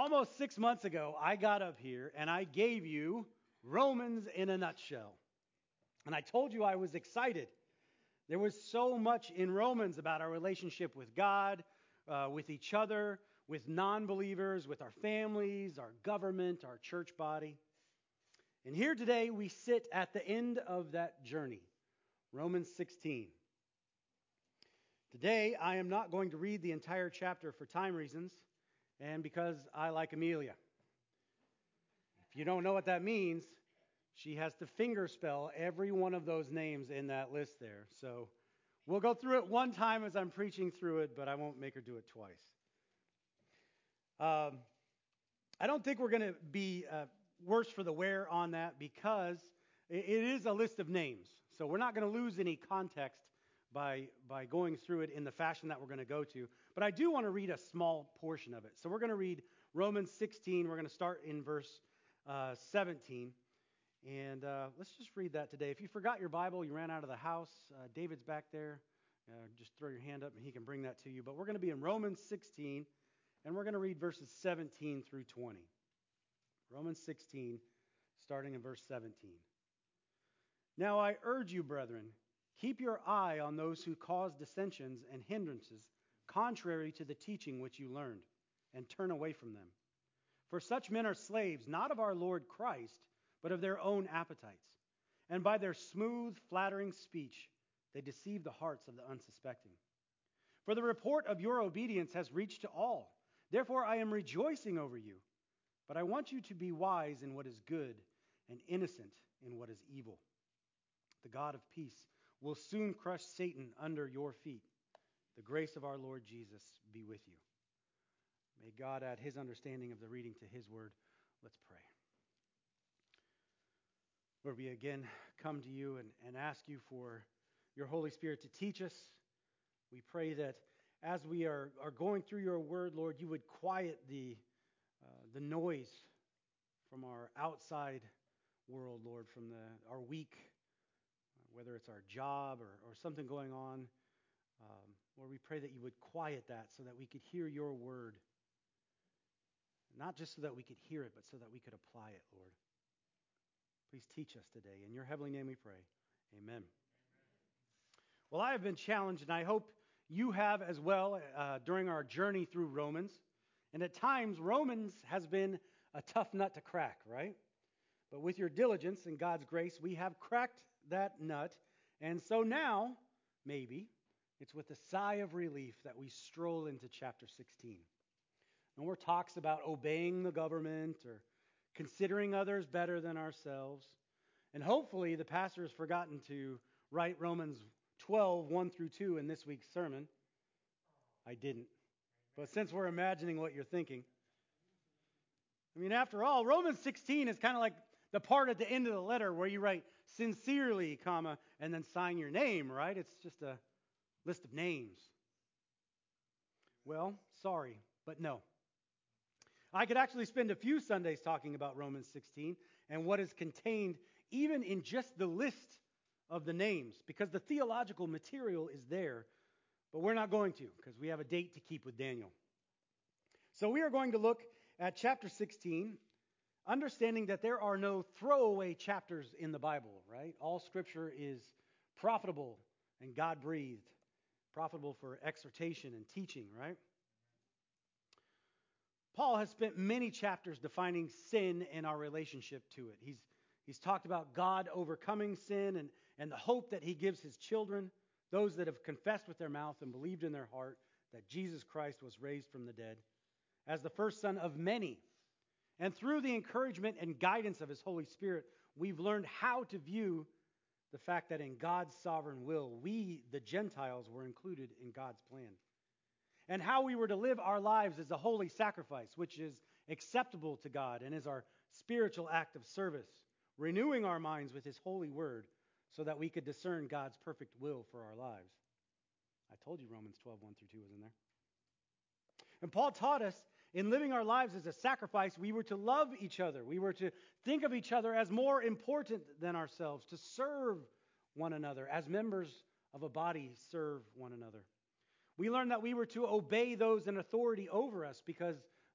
Almost 6 months ago, I got up here and I gave you Romans in a nutshell. And I told you I was excited. There was so much in Romans about our relationship with God, with each other, with non-believers, with our families, our government, our church body. And here today we sit at the end of that journey, Romans 16. Today I am not going to read the entire chapter for time reasons and because I like Amelia. If you don't know what that means, she has to finger spell every one of those names in that list there. So we'll go through it one time as I'm preaching through it, but I won't make her do it twice. I don't think we're going to be worse for the wear on that because it is a list of names. So we're not going to lose any context by going through it in the fashion that we're going to go to. But I do want to read a small portion of it. So we're going to read Romans 16. We're going to start in verse 17. And let's just read that today. If you forgot your Bible, you ran out of the house, David's back there. Just throw your hand up and he can bring that to you. But we're going to be in Romans 16, and we're going to read verses 17 through 20. Romans 16, starting in verse 17. Now I urge you, brethren, keep your eye on those who cause dissensions and hindrances, contrary to the teaching which you learned, and turn away from them. For such men are slaves, not of our Lord Christ, but of their own appetites. And by their smooth, flattering speech, they deceive the hearts of the unsuspecting. For the report of your obedience has reached to all. Therefore I am rejoicing over you. But I want you to be wise in what is good and innocent in what is evil. The God of peace will soon crush Satan under your feet. The grace of our Lord Jesus be with you. May God add his understanding of the reading to his word. Let's pray. Lord, we again come to you and ask you for your Holy Spirit to teach us. We pray that as we are going through your word, Lord, you would quiet the noise from our outside world, Lord, from our week, whether it's our job or something going on. Lord, we pray that you would quiet that so that we could hear your word. Not just so that we could hear it, but so that we could apply it, Lord. Please teach us today. In your heavenly name we pray. Amen. Well, I have been challenged, and I hope you have as well during our journey through Romans. And at times, Romans has been a tough nut to crack, right? But with your diligence and God's grace, we have cracked that nut. And so now, maybe, it's with a sigh of relief that we stroll into chapter 16. No more talks about obeying the government or considering others better than ourselves. And hopefully the pastor has forgotten to write Romans 12, 1 through 2 in this week's sermon. I didn't. But since we're imagining what you're thinking. I mean, after all, Romans 16 is kind of like the part at the end of the letter where you write sincerely, comma, and then sign your name, right? It's just a list of names. Well, sorry, but no. I could actually spend a few Sundays talking about Romans 16 and what is contained even in just the list of the names, because the theological material is there, but we're not going to because we have a date to keep with Daniel. So we are going to look at chapter 16, understanding that there are no throwaway chapters in the Bible, right? All Scripture is profitable and God-breathed, profitable for exhortation and teaching, right? Paul has spent many chapters defining sin and our relationship to it. He's talked about God overcoming sin and the hope that he gives his children, those that have confessed with their mouth and believed in their heart that Jesus Christ was raised from the dead as the first son of many. And through the encouragement and guidance of his Holy Spirit, we've learned how to view the fact that in God's sovereign will, we, the Gentiles, were included in God's plan. And how we were to live our lives as a holy sacrifice, which is acceptable to God and is our spiritual act of service, renewing our minds with his holy word so that we could discern God's perfect will for our lives. I told you Romans 12, 1 through 2 was in there. And Paul taught us in living our lives as a sacrifice, we were to love each other. We were to think of each other as more important than ourselves, to serve one another as members of a body serve one another. We learned that we were to obey those in authority over us because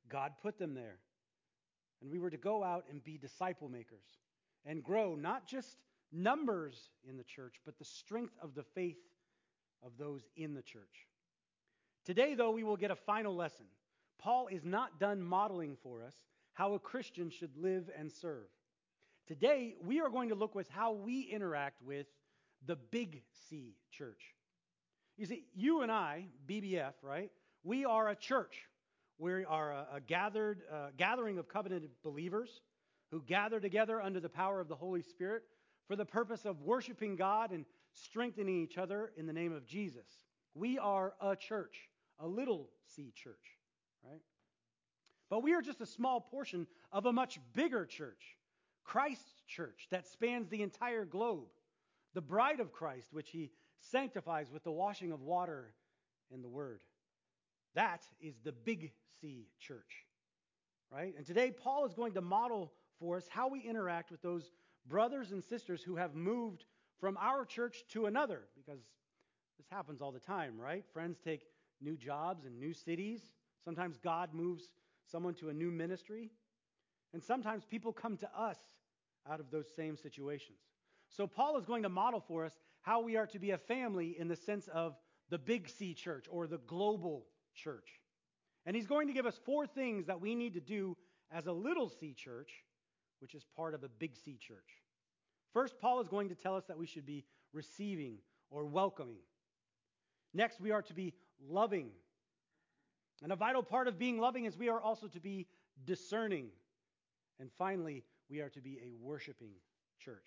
God put them there. And we were to go out and be disciple makers and grow not just numbers in the church, but the strength of the faith of those in the church. Today, though, we will get a final lesson. Paul is not done modeling for us how a Christian should live and serve. Today, we are going to look with how we interact with the Big C church. You see, you and I, BBF, right? We are a church. We are a gathering of covenanted believers who gather together under the power of the Holy Spirit for the purpose of worshiping God and strengthening each other in the name of Jesus. We are a church, a little C church, right? But we are just a small portion of a much bigger church, Christ's church, that spans the entire globe, the bride of Christ, which he sanctifies with the washing of water and the word. That is the Big C church, right? And today, Paul is going to model for us how we interact with those brothers and sisters who have moved from our church to another, because this happens all the time, right? Friends take new jobs in new cities. Sometimes God moves someone to a new ministry. And sometimes people come to us out of those same situations. So Paul is going to model for us how we are to be a family in the sense of the Big C church or the global church. And he's going to give us 4 things that we need to do as a little C church, which is part of a Big C church. First, Paul is going to tell us that we should be receiving or welcoming. Next, we are to be loving. And a vital part of being loving is we are also to be discerning. And finally, we are to be a worshiping church.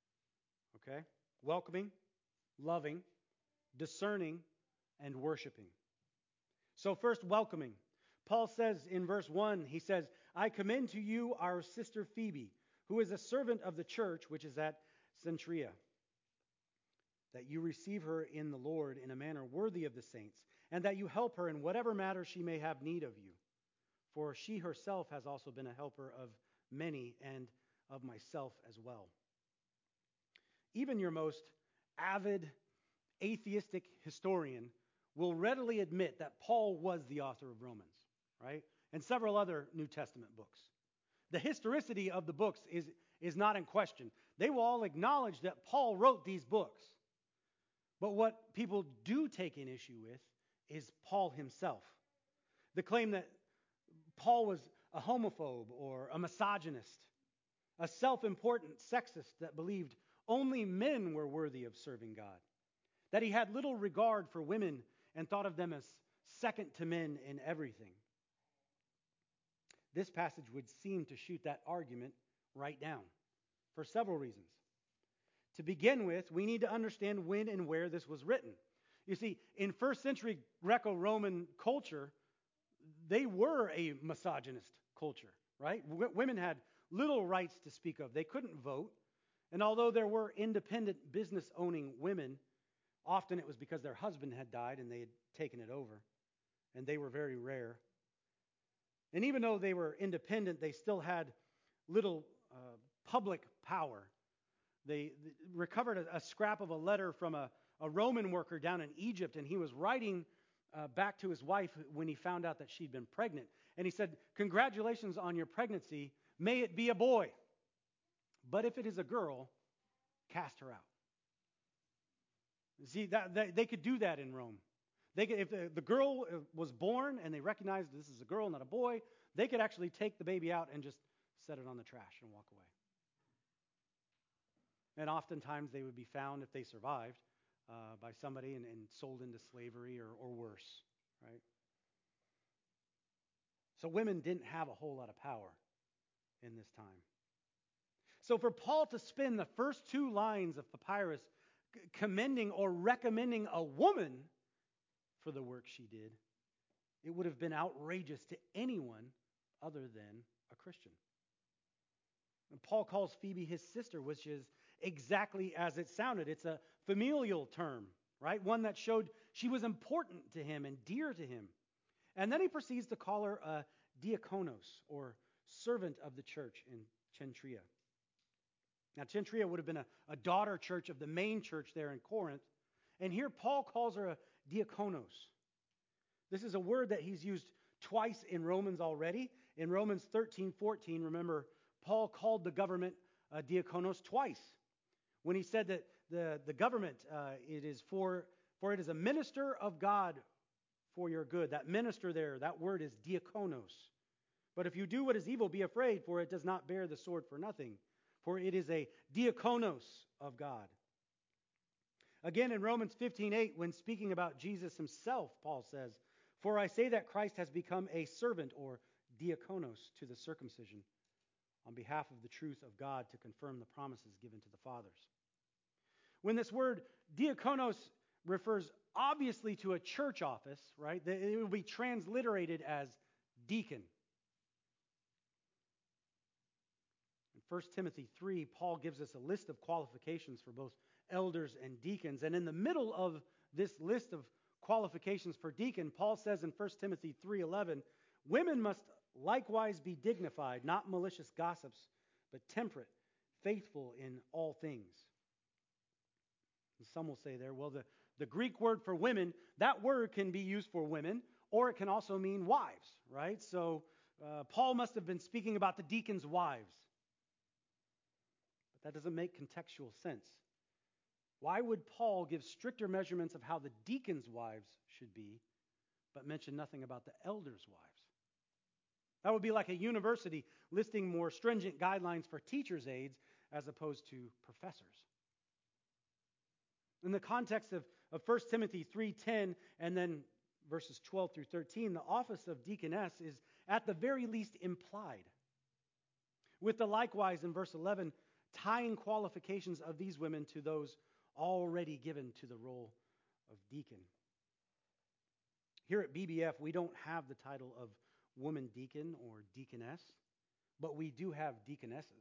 Okay? Welcoming, loving, discerning, and worshiping. So first, welcoming. Paul says in verse 1, he says, I commend to you our sister Phoebe, who is a servant of the church which is at Cenchrea, that you receive her in the Lord in a manner worthy of the saints, and that you help her in whatever matter she may have need of you. For she herself has also been a helper of many and of myself as well. Even your most avid atheistic historian will readily admit that Paul was the author of Romans, right? And several other New Testament books. The historicity of the books is not in question. They will all acknowledge that Paul wrote these books. But what people do take an issue with is Paul himself. The claim that Paul was a homophobe or a misogynist, a self-important sexist that believed only men were worthy of serving God, that he had little regard for women and thought of them as second to men in everything. This passage would seem to shoot that argument right down for several reasons. To begin with, we need to understand when and where this was written. You see, in first century Greco-Roman culture, they were a misogynist culture, right? Women had little rights to speak of. They couldn't vote. And although there were independent business-owning women, often it was because their husband had died and they had taken it over. And they were very rare. And even though they were independent, they still had little public power. They recovered a scrap of a letter from a Roman worker down in Egypt, and he was writing back to his wife when he found out that she'd been pregnant. And he said, "Congratulations on your pregnancy. May it be a boy. But if it is a girl, cast her out." See, they could do that in Rome. If the girl was born and they recognized this is a girl, not a boy, they could actually take the baby out and just set it on the trash and walk away. And oftentimes they would be found, if they survived, by somebody and sold into slavery or worse, right? So women didn't have a whole lot of power in this time. So for Paul to spend the first 2 lines of Papyrus commending or recommending a woman for the work she did, it would have been outrageous to anyone other than a Christian. And Paul calls Phoebe his sister, which is exactly as it sounded. It's a familial term, right? One that showed she was important to him and dear to him. And then he proceeds to call her a diakonos, or servant of the church in Cenchrea. Now, Cenchrea would have been a daughter church of the main church there in Corinth. And here Paul calls her a diakonos. This is a word that he's used twice in Romans already. In Romans 13:14, remember, Paul called the government diakonos twice. When he said that the government, for it is a minister of God for your good. That minister there, that word is diakonos. But if you do what is evil, be afraid, for it does not bear the sword for nothing. For it is a diakonos of God. Again, in Romans 15:8, when speaking about Jesus himself, Paul says, "For I say that Christ has become a servant," or diakonos, "to the circumcision, on behalf of the truth of God, to confirm the promises given to the fathers." When this word diakonos refers obviously to a church office, right? It will be transliterated as deacon. In 1 Timothy 3, Paul gives us a list of qualifications for both elders and deacons. And in the middle of this list of qualifications for deacon, Paul says in 1 Timothy 3:11, "Women must likewise be dignified, not malicious gossips, but temperate, faithful in all things." And some will say there, well, the Greek word for women, that word can be used for women, or it can also mean wives, right? So Paul must have been speaking about the deacons' wives. But that doesn't make contextual sense. Why would Paul give stricter measurements of how the deacons' wives should be, but mention nothing about the elders' wives? That would be like a university listing more stringent guidelines for teachers' aides as opposed to professors. In the context of 1 Timothy 3:10 and then verses 12 through 13, the office of deaconess is at the very least implied. With the likewise in verse 11, tying qualifications of these women to those already given to the role of deacon. Here at BBF, we don't have the title of woman deacon or deaconess, but we do have deaconesses.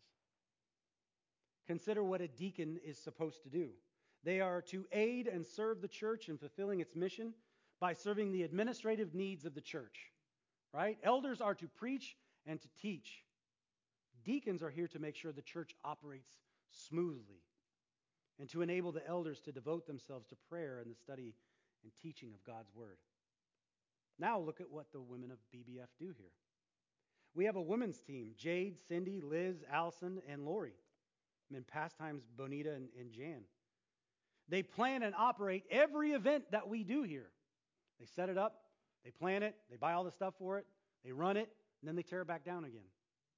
Consider what a deacon is supposed to do. They are to aid and serve the church in fulfilling its mission by serving the administrative needs of the church. Right? Elders are to preach and to teach. Deacons are here to make sure the church operates smoothly and to enable the elders to devote themselves to prayer and the study and teaching of God's Word. Now look at what the women of BBF do here. We have a women's team: Jade, Cindy, Liz, Allison, and Lori. And in past times, Bonita and Jan. They plan and operate every event that we do here. They set it up, they plan it, they buy all the stuff for it, they run it, and then they tear it back down again.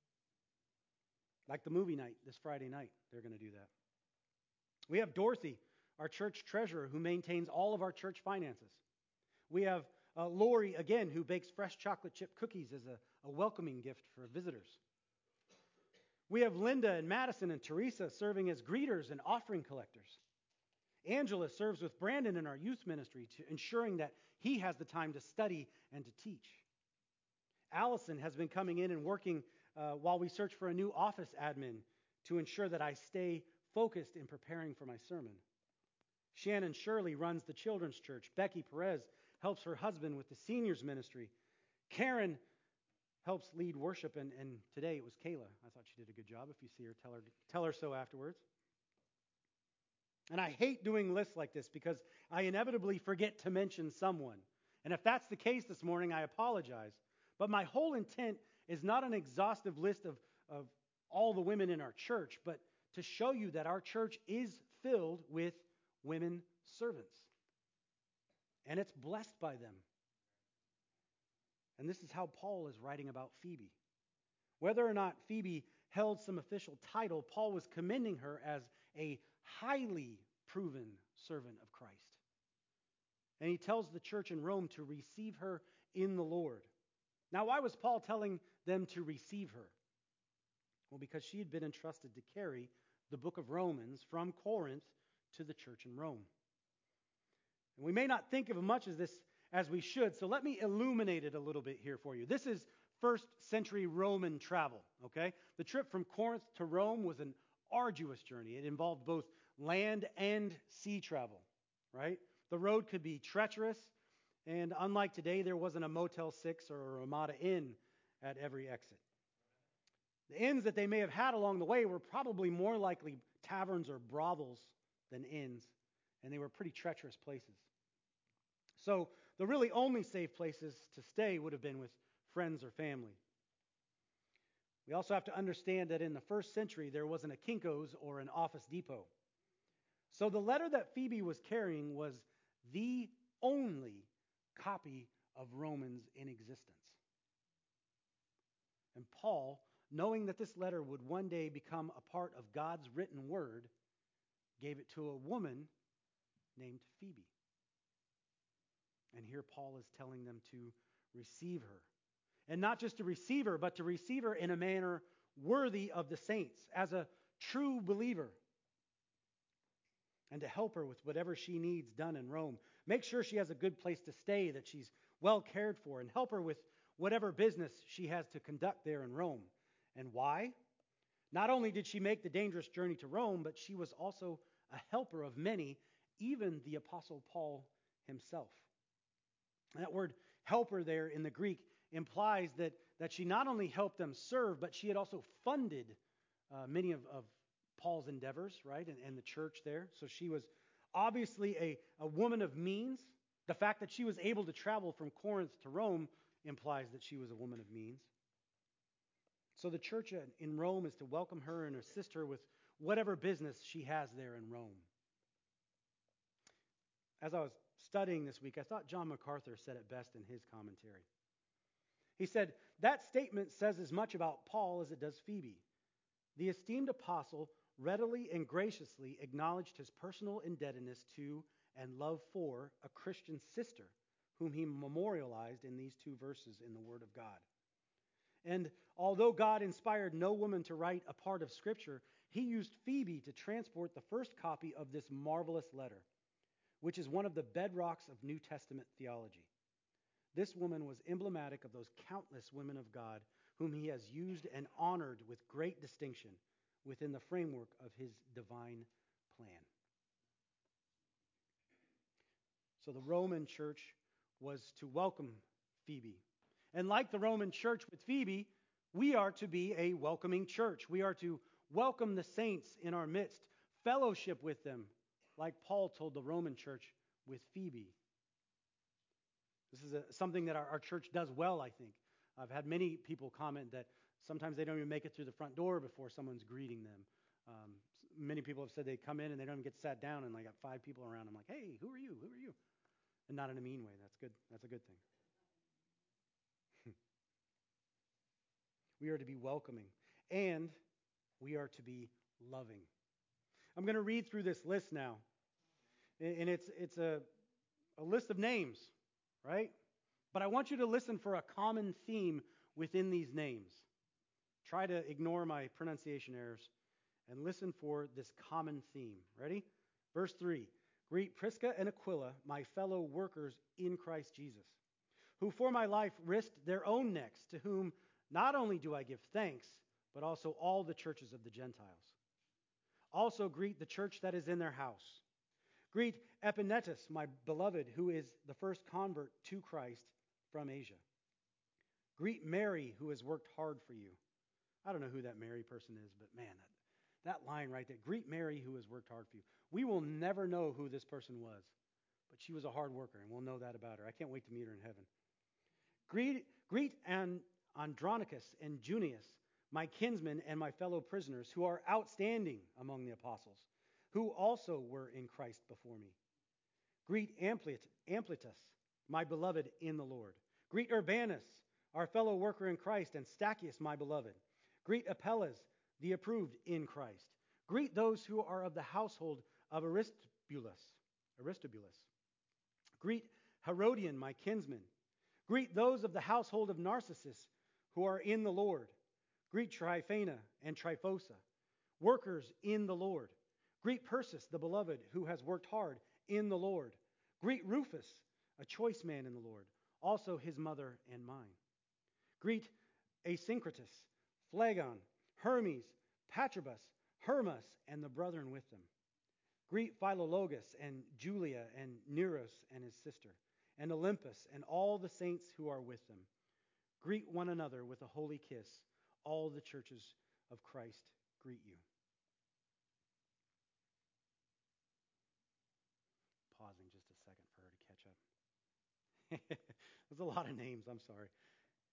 Like the movie night this Friday night, they're going to do that. We have Dorothy, our church treasurer, who maintains all of our church finances. We have Lori, again, who bakes fresh chocolate chip cookies as a welcoming gift for visitors. We have Linda and Madison and Teresa serving as greeters and offering collectors. Angela serves with Brandon in our youth ministry, to ensuring that he has the time to study and to teach. Allison has been coming in and working while we search for a new office admin to ensure that I stay focused in preparing for my sermon. Shannon Shirley runs the children's church. Becky Perez helps her husband with the seniors ministry. Karen helps lead worship, and today it was Kayla. I thought she did a good job. If you see her, tell her so afterwards. And I hate doing lists like this because I inevitably forget to mention someone. And if that's the case this morning, I apologize. But my whole intent is not an exhaustive list of all the women in our church, but to show you that our church is filled with women servants. And it's blessed by them. And this is how Paul is writing about Phoebe. Whether or not Phoebe held some official title, Paul was commending her as a highly proven servant of Christ. And he tells the church in Rome to receive her in the Lord. Now, why was Paul telling them to receive her? Well, because she had been entrusted to carry the book of Romans from Corinth to the church in Rome. And we may not think of much of this as we should, so let me illuminate it a little bit here for you. This is first century Roman travel, okay? The trip from Corinth to Rome was an arduous journey. It involved both land and sea travel, right? The road could be treacherous, and unlike today, there wasn't a Motel 6 or a Ramada Inn at every exit. The inns that they may have had along the way were probably more likely taverns or brothels than inns, and they were pretty treacherous places. So the really only safe places to stay would have been with friends or family. We also have to understand that in the first century, there wasn't a Kinko's or an Office Depot. So the letter that Phoebe was carrying was the only copy of Romans in existence. And Paul, knowing that this letter would one day become a part of God's written word, gave it to a woman named Phoebe. And here Paul is telling them to receive her. And not just to receive her, but to receive her in a manner worthy of the saints, as a true believer. And to help her with whatever she needs done in Rome. Make sure she has a good place to stay, that she's well cared for, and help her with whatever business she has to conduct there in Rome. And why? Not only did she make the dangerous journey to Rome, but she was also a helper of many, even the Apostle Paul himself. That word helper there in the Greek implies that she not only helped them serve, but she had also funded many of Paul's endeavors, right, and the church there. So she was obviously a woman of means. The fact that she was able to travel from Corinth to Rome implies that she was a woman of means. So the church in Rome is to welcome her and assist her with whatever business she has there in Rome. As I was studying this week, I thought John MacArthur said it best in his commentary. He said, that statement says as much about Paul as it does Phoebe. The esteemed apostle readily and graciously acknowledged his personal indebtedness to and love for a Christian sister whom he memorialized in these two verses in the Word of God. And although God inspired no woman to write a part of Scripture, he used Phoebe to transport the first copy of this marvelous letter, which is one of the bedrocks of New Testament theology. This woman was emblematic of those countless women of God whom he has used and honored with great distinction within the framework of his divine plan. So the Roman church was to welcome Phoebe. And like the Roman church with Phoebe, we are to be a welcoming church. We are to welcome the saints in our midst, fellowship with them, like Paul told the Roman church with Phoebe. This is something that our church does well, I think. I've had many people comment that sometimes they don't even make it through the front door before someone's greeting them. Many people have said they come in and they don't even get sat down, and I got 5 people around. I'm like, hey, who are you? Who are you? And not in a mean way. That's good. That's a good thing. We are to be welcoming, and we are to be loving. I'm going to read through this list now. And it's a list of names, right? But I want you to listen for a common theme within these names. Try to ignore my pronunciation errors and listen for this common theme. Ready? Verse 3. Greet Prisca and Aquila, my fellow workers in Christ Jesus, who for my life risked their own necks, to whom not only do I give thanks, but also all the churches of the Gentiles. Also greet the church that is in their house. Greet Epaenetus, my beloved, who is the first convert to Christ from Asia. Greet Mary, who has worked hard for you. I don't know who that Mary person is, but man, that line right there. Greet Mary, who has worked hard for you. We will never know who this person was, but she was a hard worker, and we'll know that about her. I can't wait to meet her in heaven. Greet Andronicus and Junius, my kinsmen and my fellow prisoners, who are outstanding among the apostles, who also were in Christ before me. Greet Ampliatus, my beloved in the Lord. Greet Urbanus, our fellow worker in Christ, and Stachys, my beloved. Greet Apelles, the approved in Christ. Greet those who are of the household of Aristobulus. Greet Herodian, my kinsman. Greet those of the household of Narcissus who are in the Lord. Greet Tryphena and Tryphosa, workers in the Lord. Greet Persis, the beloved, who has worked hard in the Lord. Greet Rufus, a choice man in the Lord, also his mother and mine. Greet Asyncritus, Phlegon, Hermes, Patrobas, Hermas, and the brethren with them. Greet Philologus and Julia and Nereus and his sister, and Olympus and all the saints who are with them. Greet one another with a holy kiss. All the churches of Christ greet you. Pausing just a second for her to catch up. There's a lot of names, I'm sorry.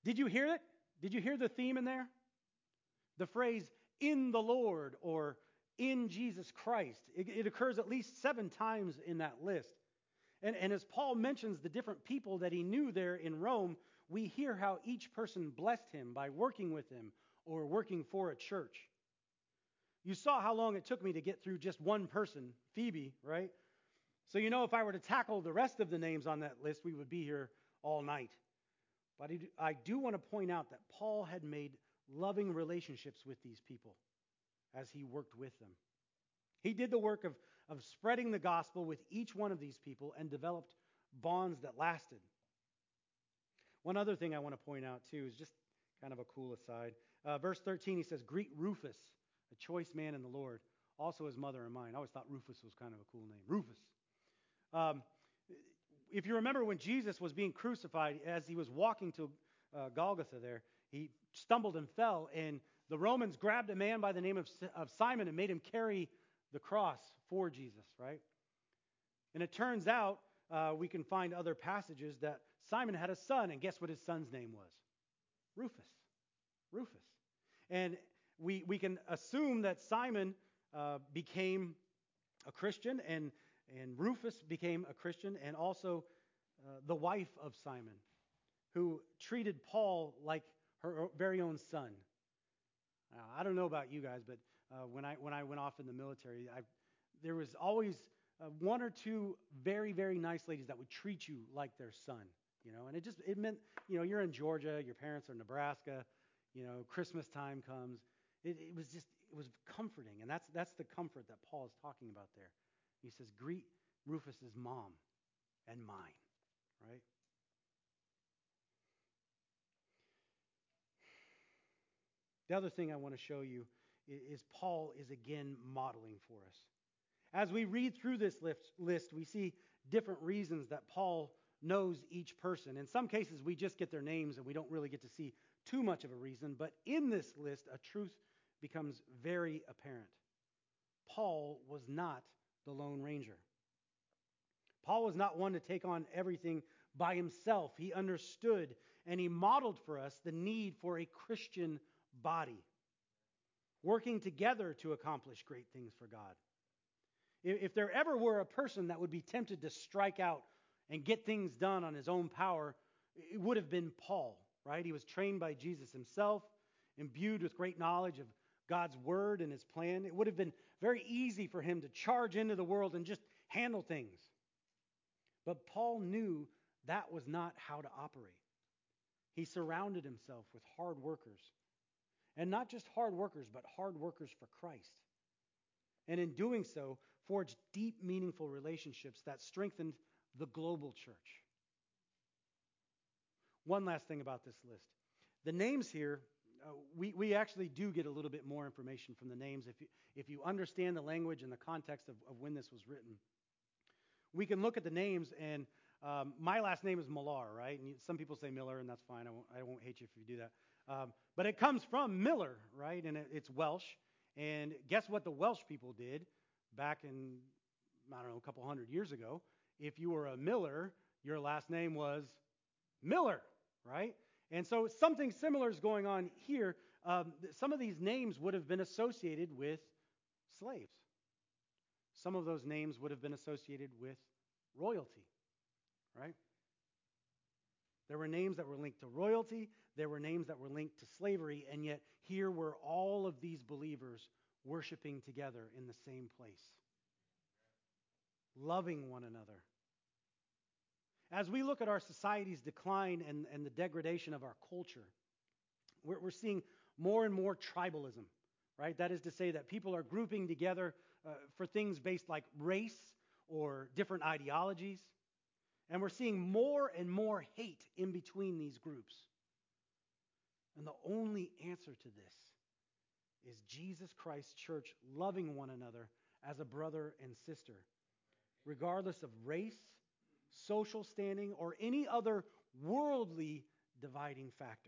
Did you hear it? Did you hear the theme in there? The phrase in the Lord or in Jesus Christ. It occurs at least 7 times in that list. And as Paul mentions the different people that he knew there in Rome, we hear how each person blessed him by working with him or working for a church. You saw how long it took me to get through just one person, Phoebe, right? So if I were to tackle the rest of the names on that list, we would be here all night. But I do want to point out that Paul had made loving relationships with these people as he worked with them. He did the work of spreading the gospel with each one of these people and developed bonds that lasted. One other thing I want to point out, too, is just kind of a cool aside. Verse 13, he says, "Greet Rufus, a choice man in the Lord, also his mother and mine." I always thought Rufus was kind of a cool name. Rufus. If you remember when Jesus was being crucified, as he was walking to Golgotha there, he stumbled and fell, and the Romans grabbed a man by the name of Simon and made him carry the cross for Jesus, right? And it turns out, we can find other passages that Simon had a son, and guess what his son's name was? Rufus. Rufus. And we can assume that Simon became a Christian, and Rufus became a Christian, and also the wife of Simon, who treated Paul like her very own son. I don't know about you guys, but when I went off in the military, there was always 1 or 2 very, very nice ladies that would treat you like their son, and it meant, you're in Georgia, your parents are in Nebraska, Christmas time comes. It was comforting, and that's the comfort that Paul is talking about there. He says, "Greet Rufus's mom and mine," right? The other thing I want to show you is Paul is again modeling for us. As we read through this list, we see different reasons that Paul knows each person. In some cases, we just get their names and we don't really get to see too much of a reason. But in this list, a truth becomes very apparent. Paul was not the Lone Ranger. Paul was not one to take on everything by himself. He understood and he modeled for us the need for a Christian body, working together to accomplish great things for God. If there ever were a person that would be tempted to strike out and get things done on his own power, it would have been Paul, right? He was trained by Jesus himself, imbued with great knowledge of God's word and his plan. It would have been very easy for him to charge into the world and just handle things. But Paul knew that was not how to operate. He surrounded himself with hard workers. And not just hard workers, but hard workers for Christ. And in doing so, forged deep, meaningful relationships that strengthened the global church. One last thing about this list. The names here, we actually do get a little bit more information from the names if you understand the language and the context of when this was written. We can look at the names, and my last name is Millar, right? And some people say Miller, and that's fine. I won't hate you if you do that. But it comes from Miller, right? And it's Welsh. And guess what the Welsh people did back in, a couple hundred years ago? If you were a Miller, your last name was Miller, right? And so something similar is going on here. Some of these names would have been associated with slaves. Some of those names would have been associated with royalty, right? There were names that were linked to royalty. There were names that were linked to slavery. And yet here were all of these believers worshiping together in the same place, loving one another. As we look at our society's decline and the degradation of our culture, we're seeing more and more tribalism, right? That is to say that people are grouping together for things based like race or different ideologies. And we're seeing more and more hate in between these groups. And the only answer to this is Jesus Christ's church loving one another as a brother and sister, regardless of race, social standing, or any other worldly dividing factor.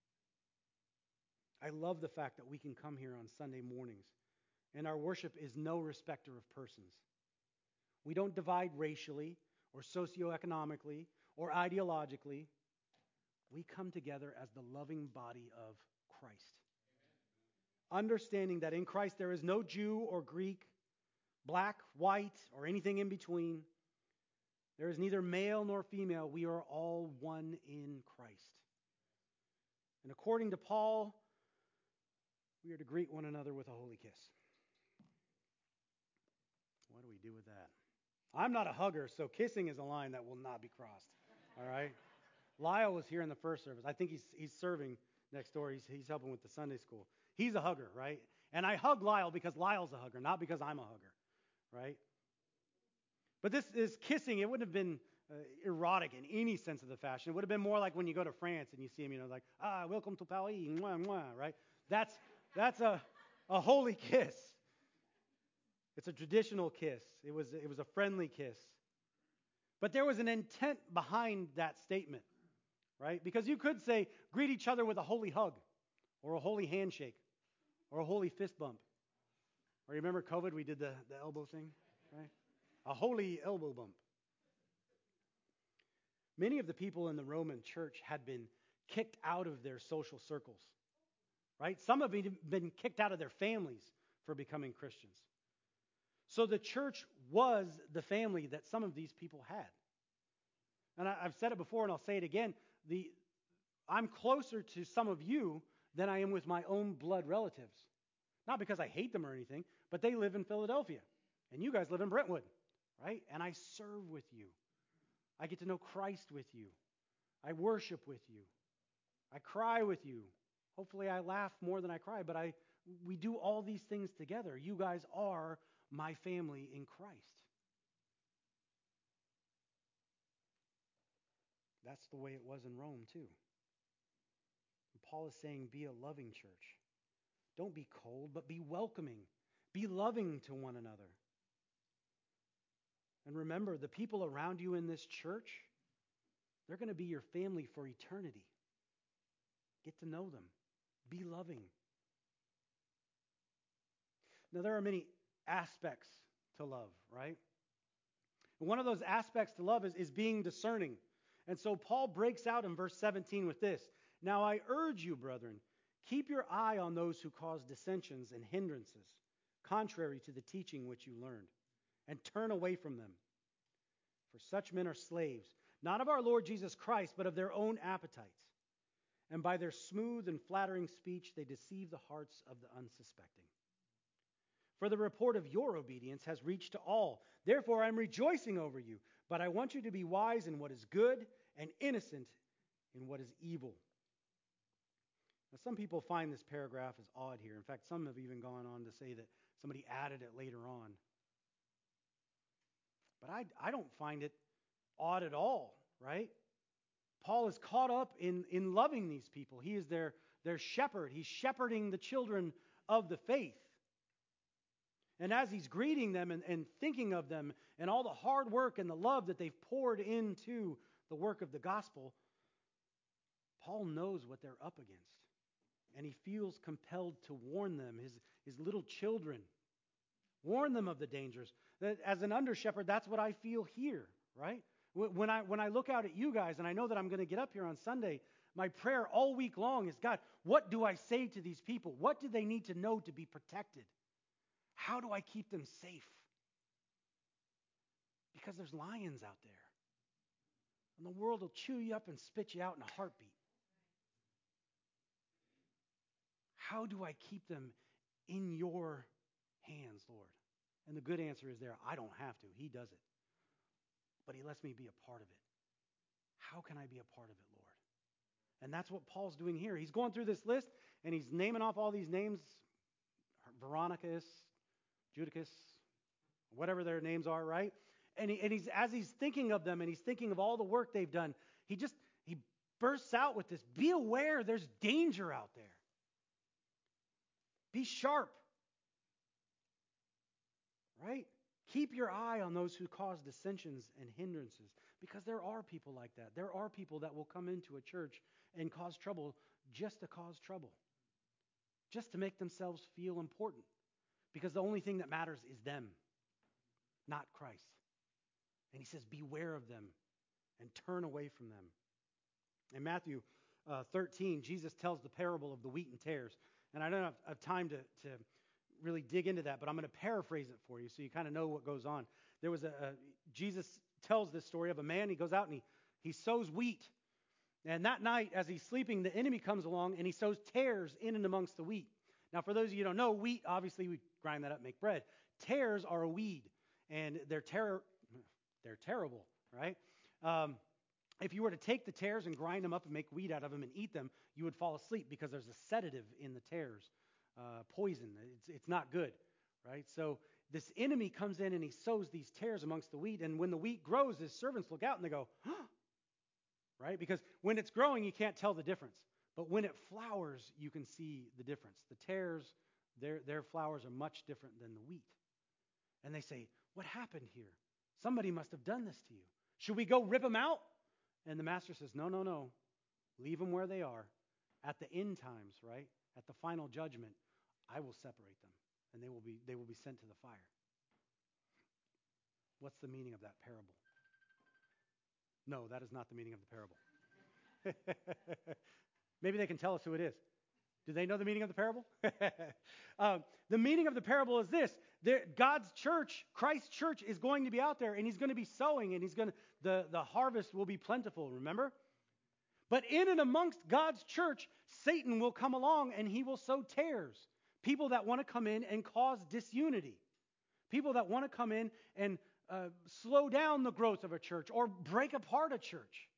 I love the fact that we can come here on Sunday mornings, and our worship is no respecter of persons. We don't divide racially or socioeconomically or ideologically. We come together as the loving body of Christ. Understanding that in Christ there is no Jew or Greek, black, white, or anything in between. There is neither male nor female. We are all one in Christ. And according to Paul, we are to greet one another with a holy kiss. What do we do with that? I'm not a hugger, so kissing is a line that will not be crossed. All right? Lyle was here in the first service. I think he's serving next door. He's helping with the Sunday school. He's a hugger, right? And I hug Lyle because Lyle's a hugger, not because I'm a hugger, right? But this is kissing. It wouldn't have been erotic in any sense of the fashion. It would have been more like when you go to France and you see him, like, welcome to Paris, mwah, mwah, right? That's a holy kiss. It's a traditional kiss. It was a friendly kiss. But there was an intent behind that statement, right? Because you could say, greet each other with a holy hug, or a holy handshake, or a holy fist bump. Or you remember COVID, we did the elbow thing, right? A holy elbow bump. Many of the people in the Roman church had been kicked out of their social circles, right? Some have been kicked out of their families for becoming Christians. So the church was the family that some of these people had. And I've said it before and I'll say it again. I'm closer to some of you than I am with my own blood relatives. Not because I hate them or anything, but they live in Philadelphia. And you guys live in Brentwood, right? And I serve with you. I get to know Christ with you. I worship with you. I cry with you. Hopefully I laugh more than I cry, but we do all these things together. You guys are my family in Christ. That's the way it was in Rome too. And Paul is saying, be a loving church. Don't be cold, but be welcoming. Be loving to one another. And remember, the people around you in this church, they're going to be your family for eternity. Get to know them. Be loving. Now, there are many aspects to love, right? And one of those aspects to love is being discerning. And so Paul breaks out in verse 17 with this. Now I urge you, brethren, keep your eye on those who cause dissensions and hindrances, contrary to the teaching which you learned, and turn away from them. For such men are slaves, not of our Lord Jesus Christ, but of their own appetites. And by their smooth and flattering speech, they deceive the hearts of the unsuspecting. For the report of your obedience has reached to all. Therefore, I'm rejoicing over you. But I want you to be wise in what is good and innocent in what is evil. Now, some people find this paragraph as odd here. In fact, some have even gone on to say that somebody added it later on. But I don't find it odd at all, right? Paul is caught up in loving these people. He is their shepherd. He's shepherding the children of the faith. And as he's greeting them and thinking of them and all the hard work and the love that they've poured into the work of the gospel, Paul knows what they're up against. And he feels compelled to warn them, his little children. Warn them of the dangers. That as an under-shepherd, that's what I feel here, right? When I look out at you guys, and I know that I'm going to get up here on Sunday, my prayer all week long is, God, what do I say to these people? What do they need to know to be protected? How do I keep them safe? Because there's lions out there. And the world will chew you up and spit you out in a heartbeat. How do I keep them in your hands, Lord? And the good answer is there, I don't have to. He does it. But he lets me be a part of it. How can I be a part of it, Lord? And that's what Paul's doing here. He's going through this list, and he's naming off all these names. Veronicus, Judicus, whatever their names are, right? And he's as he's thinking of them and he's thinking of all the work they've done, he bursts out with this. Be aware, there's danger out there. Be sharp. Right? Keep your eye on those who cause dissensions and hindrances, because there are people like that. There are people that will come into a church and cause trouble just to cause trouble, just to make themselves feel important. Because the only thing that matters is them, not Christ. And he says, beware of them and turn away from them. In Matthew 13, Jesus tells the parable of the wheat and tares. And I don't have time to really dig into that, but I'm going to paraphrase it for you so you kind of know what goes on. There was Jesus tells this story of a man. He goes out and he sows wheat. And that night, as he's sleeping, the enemy comes along and he sows tares in and amongst the wheat. Now, for those of you who don't know, wheat, obviously, we grind that up and make bread. Tares are a weed, and they're terrible, right? If you were to take the tares and grind them up and make wheat out of them and eat them, you would fall asleep because there's a sedative in the tares, poison. It's not good, right? So this enemy comes in and he sows these tares amongst the wheat, and when the wheat grows, his servants look out and they go, huh? Right? Because when it's growing, you can't tell the difference. But when it flowers, you can see the difference. The tares, their flowers are much different than the wheat. And they say, what happened here? Somebody must have done this to you. Should we go rip them out? And the master says, no. Leave them where they are. At the end times, right? At the final judgment, I will separate them. And they will be sent to the fire. What's the meaning of that parable? No, that is not the meaning of the parable. Maybe they can tell us who it is. Do they know the meaning of the parable? The meaning of the parable is this. God's church, Christ's church, is going to be out there, and he's going to be sowing, and the harvest will be plentiful, remember? But in and amongst God's church, Satan will come along, and he will sow tares. People that want to come in and cause disunity. People that want to come in and slow down the growth of a church or break apart a church.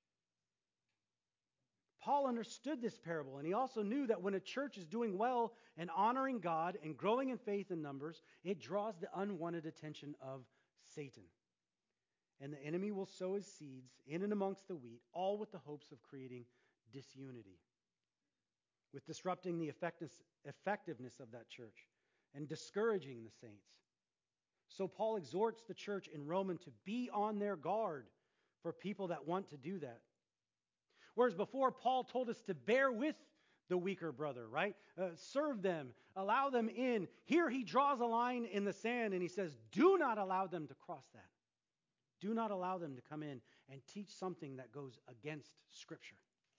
Paul understood this parable, and he also knew that when a church is doing well and honoring God and growing in faith and numbers, it draws the unwanted attention of Satan. And the enemy will sow his seeds in and amongst the wheat, all with the hopes of creating disunity, with disrupting the effectiveness of that church and discouraging the saints. So Paul exhorts the church in Romans to be on their guard for people that want to do that. Whereas before, Paul told us to bear with the weaker brother, right? Serve them, allow them in. Here he draws a line in the sand and he says, do not allow them to cross that. Do not allow them to come in and teach something that goes against Scripture.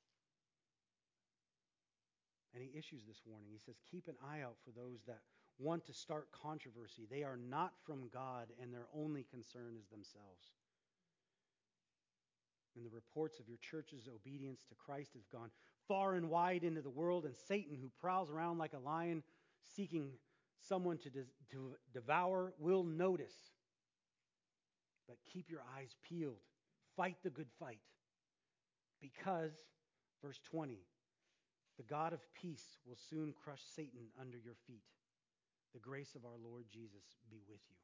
And he issues this warning. He says, keep an eye out for those that want to start controversy. They are not from God, and their only concern is themselves. And the reports of your church's obedience to Christ have gone far and wide into the world, and Satan, who prowls around like a lion seeking someone to devour, will notice. But keep your eyes peeled. Fight the good fight. Because, verse 20, the God of peace will soon crush Satan under your feet. The grace of our Lord Jesus be with you.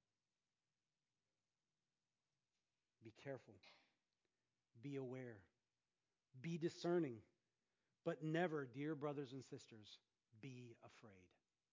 Be careful. Be aware. Be discerning. But never, dear brothers and sisters, be afraid.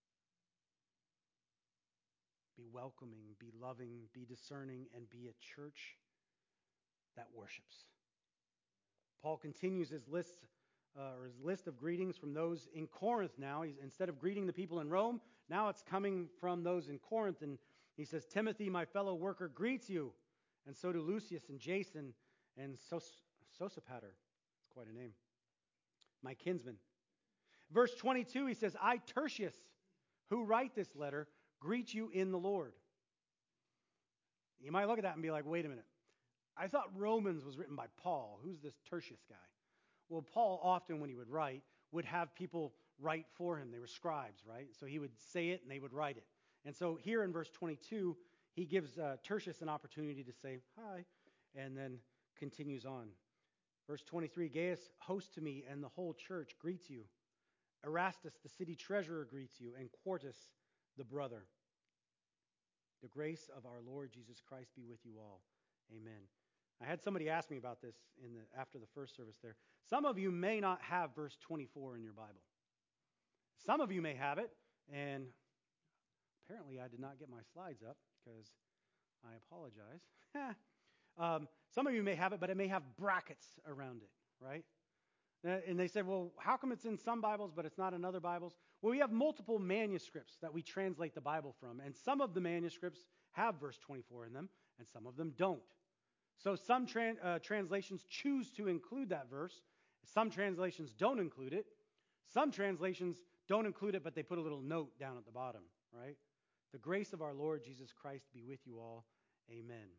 Be welcoming, be loving, be discerning, and be a church that worships. Paul continues his list of greetings from those in Corinth now. Instead of greeting the people in Rome, now it's coming from those in Corinth. And he says, Timothy, my fellow worker, greets you. And so do Lucius and Jason and Sosipater. It's quite a name. My kinsman. Verse 22, he says, I, Tertius, who write this letter, greet you in the Lord. You might look at that and be like, wait a minute. I thought Romans was written by Paul. Who's this Tertius guy? Well, Paul often, when he would write, would have people write for him. They were scribes, right? So he would say it and they would write it. And so here in verse 22, he gives Tertius an opportunity to say hi and then continues on. Verse 23, Gaius, host to me, and the whole church greets you. Erastus, the city treasurer, greets you, and Quartus, the brother. The grace of our Lord Jesus Christ be with you all. Amen. I had somebody ask me about this after the first service there. Some of you may not have verse 24 in your Bible. Some of you may have it, and apparently I did not get my slides up because I apologize. Some of you may have it, but it may have brackets around it, right? And they said, well, how come it's in some Bibles, but it's not in other Bibles? Well, we have multiple manuscripts that we translate the Bible from, and some of the manuscripts have verse 24 in them, and some of them don't. So some translations choose to include that verse, Some translations don't include it. Some translations don't include it, but they put a little note down at the bottom, right? The grace of our Lord Jesus Christ be with you all. Amen.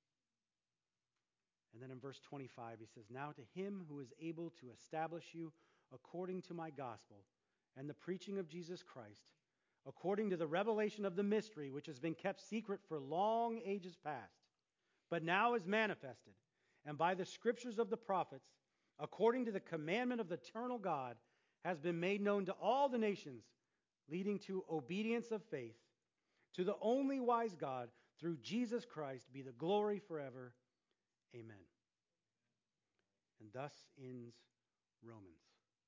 And then in verse 25, he says, now to him who is able to establish you according to my gospel and the preaching of Jesus Christ, according to the revelation of the mystery which has been kept secret for long ages past, but now is manifested, and by the scriptures of the prophets, according to the commandment of the eternal God, has been made known to all the nations, leading to obedience of faith. To the only wise God, through Jesus Christ, be the glory forever. Amen. And thus ends Romans.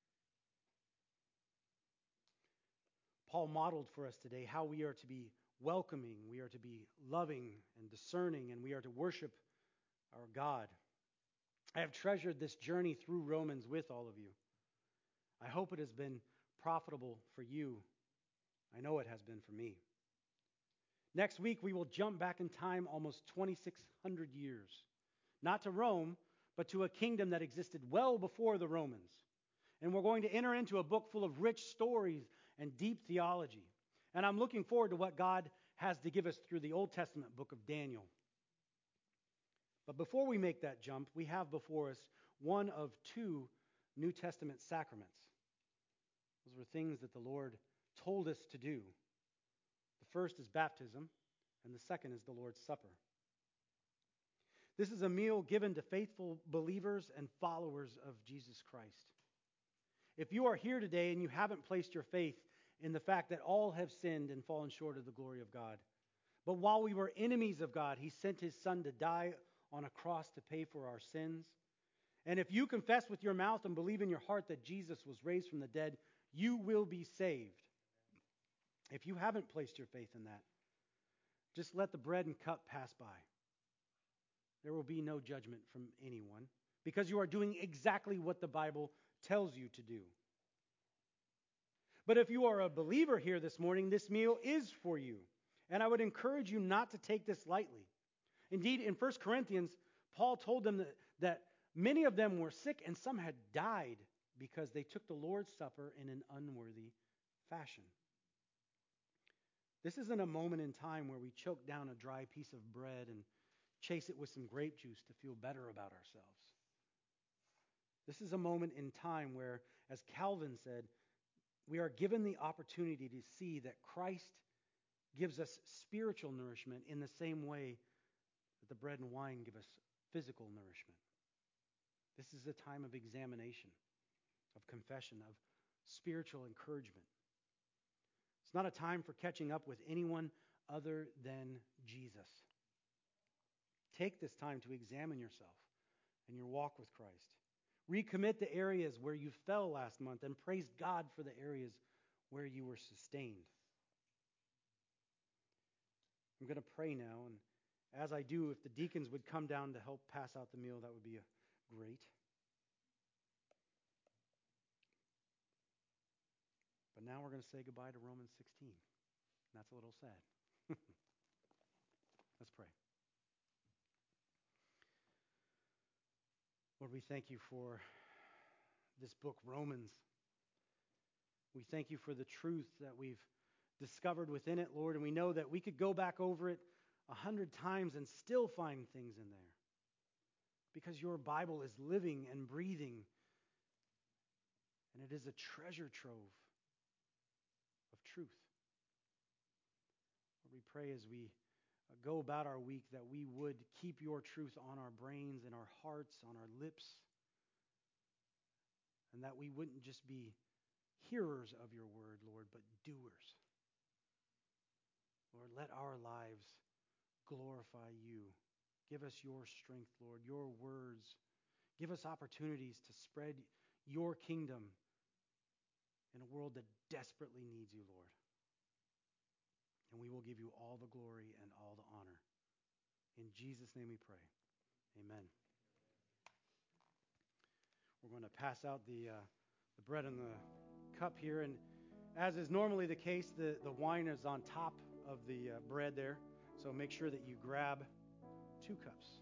Paul modeled for us today how we are to be welcoming, we are to be loving and discerning, and we are to worship our God. I have treasured this journey through Romans with all of you. I hope it has been profitable for you. I know it has been for me. Next week, we will jump back in time almost 2,600 years. Not to Rome, but to a kingdom that existed well before the Romans. And we're going to enter into a book full of rich stories and deep theology. And I'm looking forward to what God has to give us through the Old Testament book of Daniel. But before we make that jump, we have before us one of two New Testament sacraments. Those were things that the Lord told us to do. The first is baptism, and the second is the Lord's Supper. This is a meal given to faithful believers and followers of Jesus Christ. If you are here today and you haven't placed your faith in the fact that all have sinned and fallen short of the glory of God, but while we were enemies of God, He sent His Son to die on a cross to pay for our sins. And if you confess with your mouth and believe in your heart that Jesus was raised from the dead, you will be saved. If you haven't placed your faith in that, just let the bread and cup pass by. There will be no judgment from anyone because you are doing exactly what the Bible tells you to do. But if you are a believer here this morning, this meal is for you. And I would encourage you not to take this lightly. Indeed, in 1 Corinthians, Paul told them that many of them were sick and some had died because they took the Lord's Supper in an unworthy fashion. This isn't a moment in time where we choke down a dry piece of bread and chase it with some grape juice to feel better about ourselves. This is a moment in time where, as Calvin said, we are given the opportunity to see that Christ gives us spiritual nourishment in the same way that the bread and wine give us physical nourishment. This is a time of examination, of confession, of spiritual encouragement. It's not a time for catching up with anyone other than Jesus. Take this time to examine yourself and your walk with Christ. Recommit the areas where you fell last month and praise God for the areas where you were sustained. I'm going to pray now, and as I do, if the deacons would come down to help pass out the meal, that would be great. But now we're going to say goodbye to Romans 16. That's a little sad. Let's pray. Lord, we thank you for this book, Romans. We thank you for the truth that we've discovered within it, Lord, and we know that we could go back over it 100 times and still find things in there. Because your Bible is living and breathing, and it is a treasure trove of truth. Lord, we pray as we go about our week that we would keep your truth on our brains and our hearts, on our lips, and that we wouldn't just be hearers of your word, Lord, but doers. Lord, let our lives glorify you. Give us your strength, Lord, your words. Give us opportunities to spread your kingdom in a world that desperately needs you, Lord. And we will give you all the glory and all the honor. In Jesus' name we pray. Amen. We're going to pass out the bread and the cup here. And as is normally the case, the wine is on top of the bread there. So make sure that you grab 2 cups.